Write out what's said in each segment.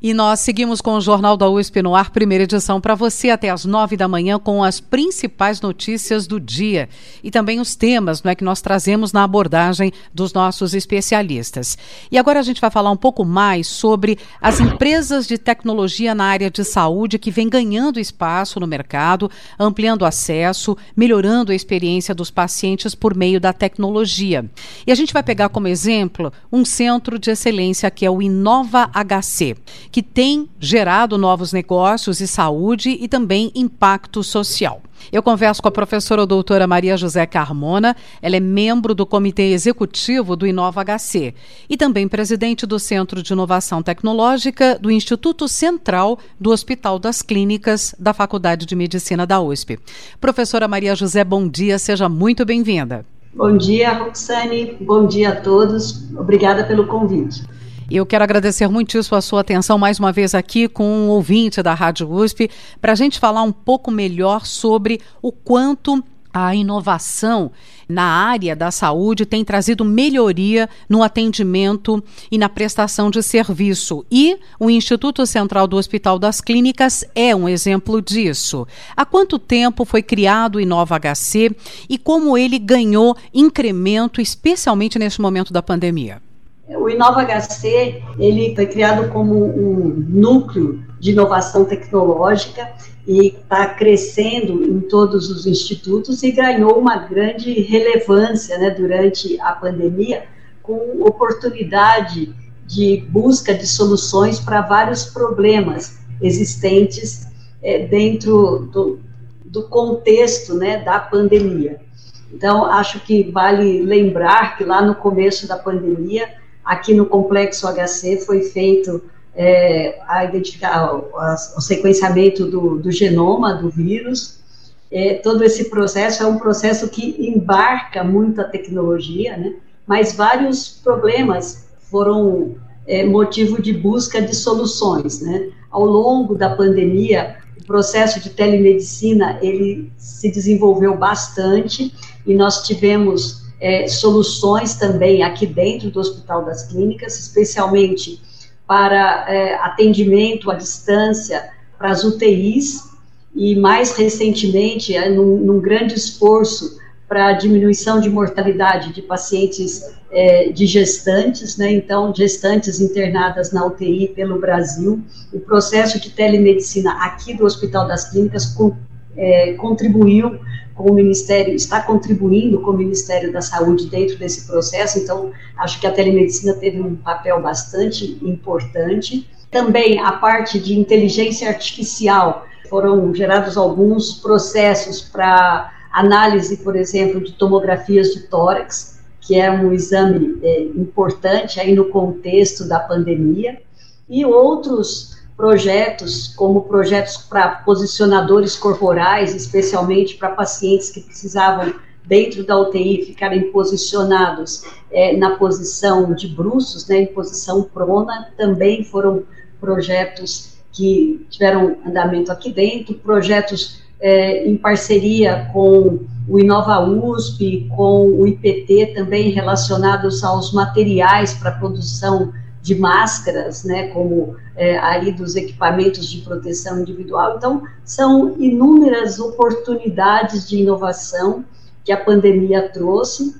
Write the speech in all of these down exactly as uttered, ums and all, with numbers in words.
E nós seguimos com o Jornal da U S P no ar, primeira edição, para você até às nove da manhã com as principais notícias do dia e também os temas, não é, que nós trazemos na abordagem dos nossos especialistas. E agora a gente vai falar um pouco mais sobre as empresas de tecnologia na área de saúde que vêm ganhando espaço no mercado, ampliando acesso, melhorando a experiência dos pacientes por meio da tecnologia. E a gente vai pegar como exemplo um centro de excelência que é o Inova H C, que tem gerado novos negócios e saúde e também impacto social. Eu converso com a professora doutora Maria José Carmona, ela é membro do Comitê Executivo do Inova H C e também presidente do Centro de Inovação Tecnológica do Instituto Central do Hospital das Clínicas da Faculdade de Medicina da U S P. Professora Maria José, bom dia, seja muito bem-vinda. Bom dia, Roxane, bom dia a todos, obrigada pelo convite. Eu quero agradecer muitíssimo a sua atenção mais uma vez aqui com um ouvinte da Rádio U S P para a gente falar um pouco melhor sobre o quanto a inovação na área da saúde tem trazido melhoria no atendimento e na prestação de serviço. E o Instituto Central do Hospital das Clínicas é um exemplo disso. Há quanto tempo foi criado o Inova H C e como ele ganhou incremento, especialmente neste momento da pandemia? O Inova H C, ele foi criado como um núcleo de inovação tecnológica e está crescendo em todos os institutos e ganhou uma grande relevância, né, durante a pandemia, com oportunidade de busca de soluções para vários problemas existentes é, dentro do, do contexto, né, da pandemia. Então, acho que vale lembrar que lá no começo da pandemia, aqui no Complexo H C foi feito é, a identificar, o sequenciamento do, do genoma do vírus. É, todo esse processo é um processo que embarca muita tecnologia, né? Mas vários problemas foram é, motivo de busca de soluções, né? Ao longo da pandemia, o processo de telemedicina ele se desenvolveu bastante e nós tivemos É, soluções também aqui dentro do Hospital das Clínicas, especialmente para é, atendimento à distância para as U T Is e mais recentemente é, num, num grande esforço para a diminuição de mortalidade de pacientes é, de gestantes, né? Então gestantes internadas na U T I pelo Brasil. O processo de telemedicina aqui do Hospital das Clínicas com, é, contribuiu com o Ministério, está contribuindo com o Ministério da Saúde dentro desse processo, então acho que a telemedicina teve um papel bastante importante. Também a parte de inteligência artificial, foram gerados alguns processos para análise, por exemplo, de tomografias de tórax, que é um exame é, importante aí no contexto da pandemia, e outros projetos, como projetos para posicionadores corporais, especialmente para pacientes que precisavam, dentro da U T I, ficarem posicionados é, na posição de bruços, né, em posição prona, também foram projetos que tiveram andamento aqui dentro, projetos é, em parceria com o Inova U S P, com o I P T, também relacionados aos materiais para produção de máscaras, né, como é, aí dos equipamentos de proteção individual. Então, são inúmeras oportunidades de inovação que a pandemia trouxe,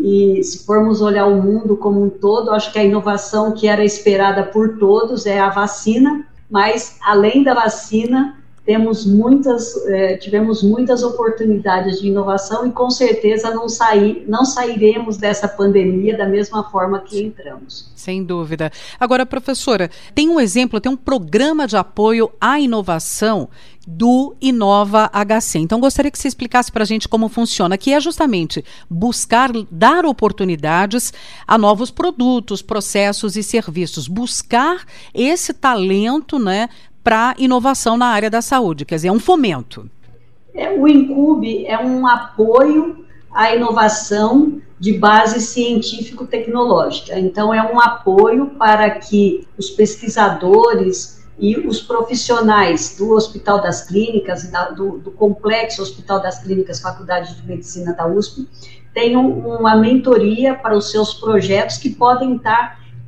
e se formos olhar o mundo como um todo, acho que a inovação que era esperada por todos é a vacina, mas, além da vacina, temos muitas, eh, tivemos muitas oportunidades de inovação e, com certeza, não, sair, não sairemos dessa pandemia da mesma forma que entramos. Sem dúvida. Agora, professora, tem um exemplo, tem um programa de apoio à inovação do Inova H C. Então, gostaria que você explicasse para a gente como funciona, que é justamente buscar dar oportunidades a novos produtos, processos e serviços, buscar esse talento, né, para inovação na área da saúde, quer dizer, é um fomento. É, o Incube é um apoio à inovação de base científico-tecnológica. Então, é um apoio para que os pesquisadores e os profissionais do Hospital das Clínicas, do, do Complexo Hospital das Clínicas, Faculdade de Medicina da U S P, tenham uma mentoria para os seus projetos que podem estar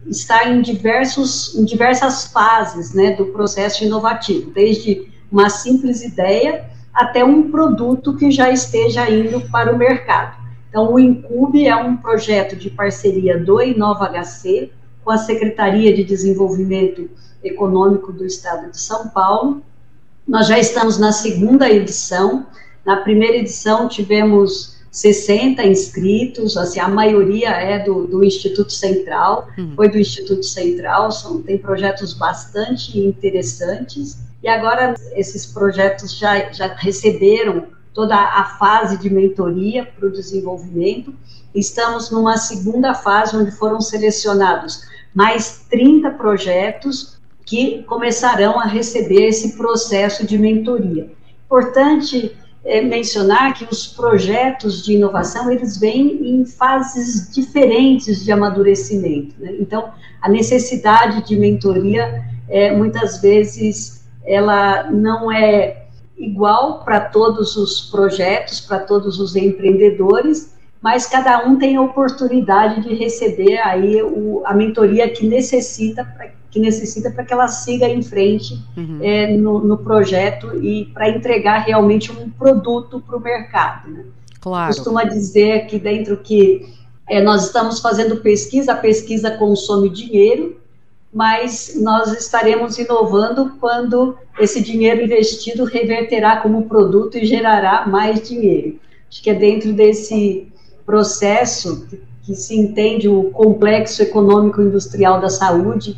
está em, diversos, em diversas fases, né, do processo inovativo, desde uma simples ideia até um produto que já esteja indo para o mercado. Então, o Incube é um projeto de parceria do InovaHC com a Secretaria de Desenvolvimento Econômico do Estado de São Paulo. Nós já estamos na segunda edição. Na primeira edição tivemos sessenta inscritos, assim, a maioria é do, do Instituto Central, uhum. foi do Instituto Central, são, tem projetos bastante interessantes, e agora esses projetos já, já receberam toda a fase de mentoria para o desenvolvimento. Estamos numa segunda fase, onde foram selecionados mais trinta projetos que começarão a receber esse processo de mentoria. Importante é mencionar que os projetos de inovação, eles vêm em fases diferentes de amadurecimento, né? Então, a necessidade de mentoria, é, muitas vezes, ela não é igual para todos os projetos, para todos os empreendedores, mas cada um tem a oportunidade de receber aí o, a mentoria que necessita para que necessita para que ela siga em frente uhum. é, no, no projeto e para entregar realmente um produto para o mercado, né? Claro. Costuma dizer aqui dentro que é, nós estamos fazendo pesquisa, a pesquisa consome dinheiro, mas nós estaremos inovando quando esse dinheiro investido reverterá como produto e gerará mais dinheiro. Acho que é dentro desse processo que, que se entende o complexo econômico-industrial da saúde,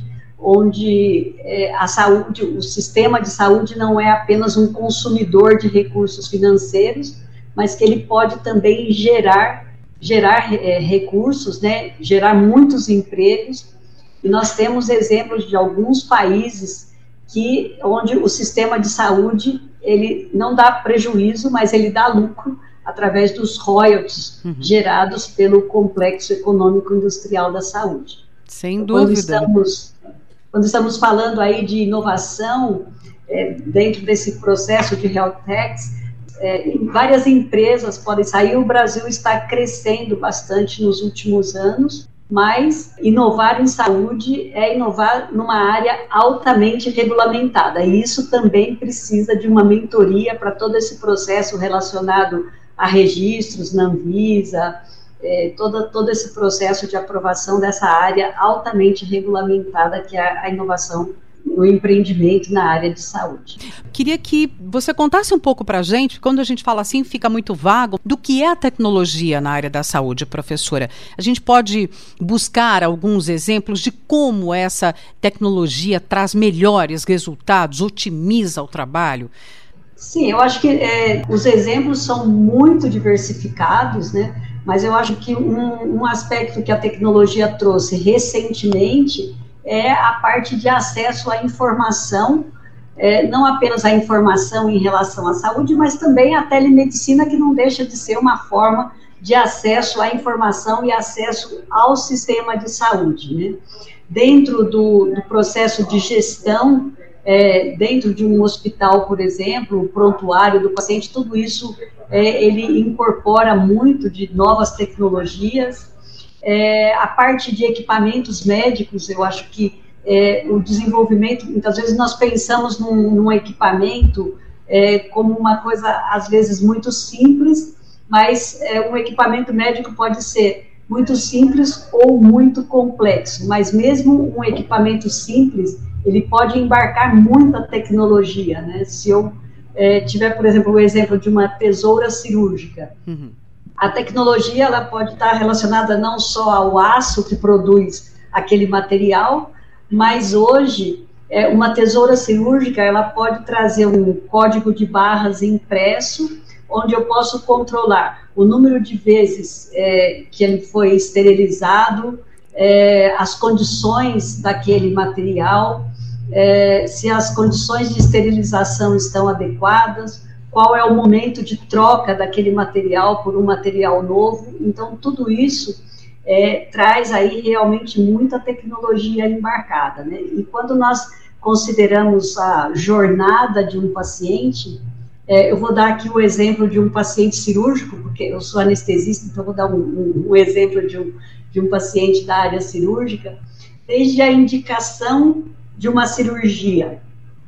onde é, a saúde, o sistema de saúde não é apenas um consumidor de recursos financeiros, mas que ele pode também gerar, gerar é, recursos, né, gerar muitos empregos, e nós temos exemplos de alguns países que, onde o sistema de saúde, ele não dá prejuízo, mas ele dá lucro através dos royalties uhum. gerados pelo complexo econômico-industrial da saúde. Sem então, dúvida. Quando estamos, quando estamos falando aí de inovação, é, dentro desse processo de health techs, é, várias empresas podem sair. O Brasil está crescendo bastante nos últimos anos, mas inovar em saúde é inovar numa área altamente regulamentada, e isso também precisa de uma mentoria para todo esse processo relacionado a registros na Anvisa, é, todo, todo esse processo de aprovação dessa área altamente regulamentada que é a inovação no empreendimento na área de saúde. Queria que você contasse um pouco para a gente, quando a gente fala assim, fica muito vago, do que é a tecnologia na área da saúde, professora. A gente pode buscar alguns exemplos de como essa tecnologia traz melhores resultados, otimiza o trabalho? Sim, eu acho que é, os exemplos são muito diversificados, né? Mas eu acho que um, um aspecto que a tecnologia trouxe recentemente é a parte de acesso à informação, é, não apenas a informação em relação à saúde, mas também a telemedicina, que não deixa de ser uma forma de acesso à informação e acesso ao sistema de saúde, né? Dentro do, do processo de gestão, é, dentro de um hospital, por exemplo, o prontuário do paciente, tudo isso é, ele incorpora muito de novas tecnologias. É, a parte de equipamentos médicos, eu acho que é, o desenvolvimento, muitas vezes nós pensamos num, num equipamento é, como uma coisa, às vezes, muito simples, mas é, um equipamento médico pode ser muito simples ou muito complexo, mas mesmo um equipamento simples, ele pode embarcar muita tecnologia, né? Se eu é, tiver, por exemplo, o exemplo de uma tesoura cirúrgica, uhum. A tecnologia ela pode estar relacionada não só ao aço que produz aquele material, mas hoje é, uma tesoura cirúrgica ela pode trazer um código de barras impresso, onde eu posso controlar o número de vezes é, que ele foi esterilizado, é, as condições daquele material, é, se as condições de esterilização estão adequadas, qual é o momento de troca daquele material por um material novo. Então, tudo isso é, traz aí realmente muita tecnologia embarcada, né? E quando nós consideramos a jornada de um paciente, é, eu vou dar aqui o exemplo de um paciente cirúrgico, porque eu sou anestesista, então vou dar um, um, um exemplo de um, de um paciente da área cirúrgica. desde a indicação de uma cirurgia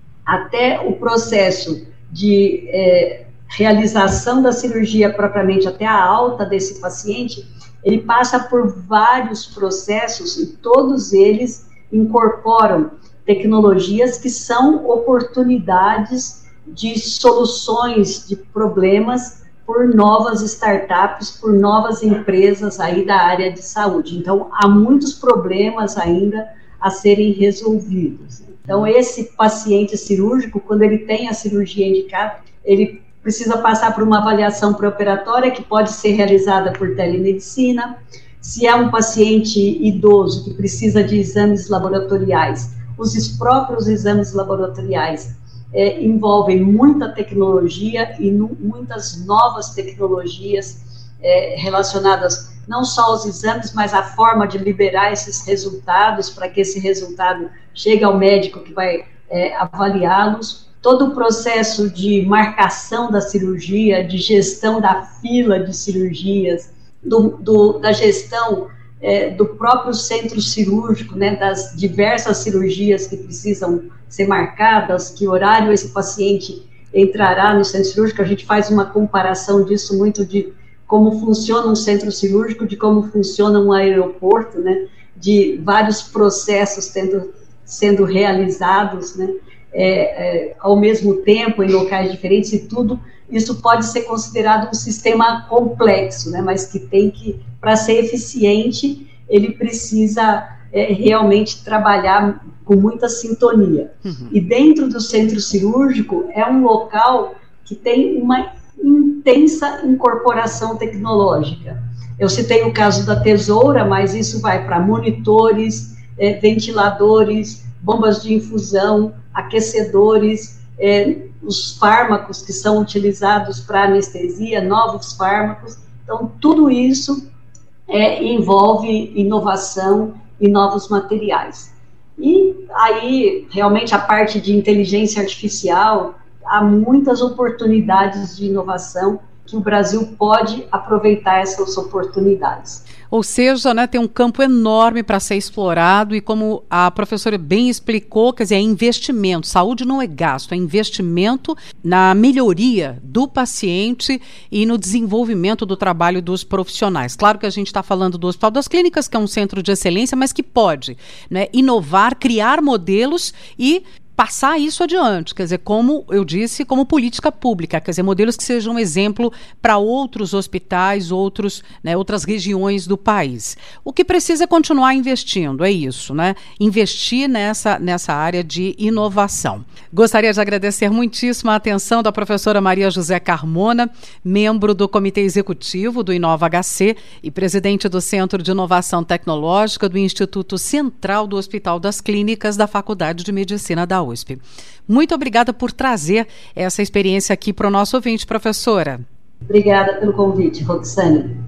até o processo de é, realização da cirurgia propriamente, até a alta desse paciente, ele passa por vários processos e todos eles incorporam tecnologias que são oportunidades de soluções de problemas por novas startups, por novas empresas aí da área de saúde. Então, há muitos problemas ainda a serem resolvidos. Então, esse paciente cirúrgico, quando ele tem a cirurgia indicada, ele precisa passar por uma avaliação pré-operatória que pode ser realizada por telemedicina. Se é um paciente idoso que precisa de exames laboratoriais, os próprios exames laboratoriais é, envolvem muita tecnologia e no, muitas novas tecnologias é, relacionadas não só aos exames, mas à forma de liberar esses resultados para que esse resultado chegue ao médico que vai é, avaliá-los. Todo o processo de marcação da cirurgia, de gestão da fila de cirurgias, do, do, da gestão é, do próprio centro cirúrgico, né, das diversas cirurgias que precisam ser marcadas, que horário esse paciente entrará no centro cirúrgico. A gente faz uma comparação disso muito de como funciona um centro cirúrgico, de como funciona um aeroporto, né, de vários processos tendo, sendo realizados, né, é, é, ao mesmo tempo, em locais diferentes, e tudo isso pode ser considerado um sistema complexo, né, mas que tem que, para ser eficiente, ele precisa é, realmente trabalhar com muita sintonia. Uhum. E dentro do centro cirúrgico é um local que tem uma intensa incorporação tecnológica. Eu citei o caso da tesoura, mas isso vai para monitores, é, ventiladores, bombas de infusão, aquecedores, é, os fármacos que são utilizados para anestesia, novos fármacos. Então, tudo isso é, envolve inovação e novos materiais. E aí, realmente, a parte de inteligência artificial, há muitas oportunidades de inovação que o Brasil pode aproveitar essas oportunidades. Ou seja, né, tem um campo enorme para ser explorado e, como a professora bem explicou, quer dizer, é investimento. Saúde não é gasto, é investimento na melhoria do paciente e no desenvolvimento do trabalho dos profissionais. Claro que a gente está falando do Hospital das Clínicas, que é um centro de excelência, mas que pode, né, inovar, criar modelos e passar isso adiante, quer dizer, como eu disse, como política pública, quer dizer, modelos que sejam um exemplo para outros hospitais, outros, né, outras regiões do país. O que precisa é continuar investindo, é isso, né? Investir nessa, nessa área de inovação. Gostaria de agradecer muitíssimo a atenção da professora Maria José Carmona, membro do Comitê Executivo do Inova H C e presidente do Centro de Inovação Tecnológica do Instituto Central do Hospital das Clínicas da Faculdade de Medicina da U S P. Muito obrigada por trazer essa experiência aqui para o nosso ouvinte, professora. Obrigada pelo convite, Roxane.